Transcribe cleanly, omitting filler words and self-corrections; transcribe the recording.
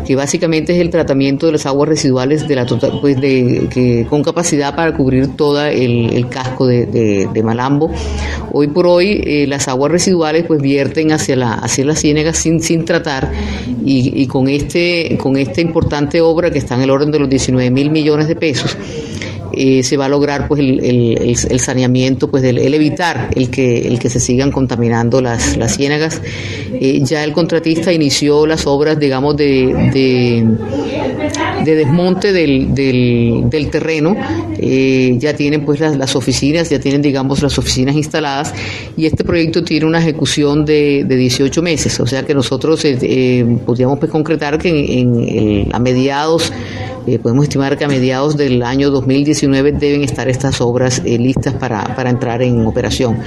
que básicamente es el tratamiento de las aguas residuales de la total, pues con capacidad para cubrir todo el casco de Malambo. Hoy por hoy las aguas residuales pues vierten hacia las ciénagas sin tratar, y con esta importante obra que está en el orden de los 19.000 millones de pesos, se va a lograr pues el saneamiento, pues el evitar el que se sigan contaminando las ciénagas. Ya el contratista inició las obras, digamos, de desmonte del terreno. Ya tienen pues las oficinas, ya tienen, digamos, las oficinas instaladas, y este proyecto tiene una ejecución de 18 meses, o sea que nosotros podríamos pues concretar que a mediados, podemos estimar que a mediados del año 2019 deben estar estas obras listas para entrar en operación.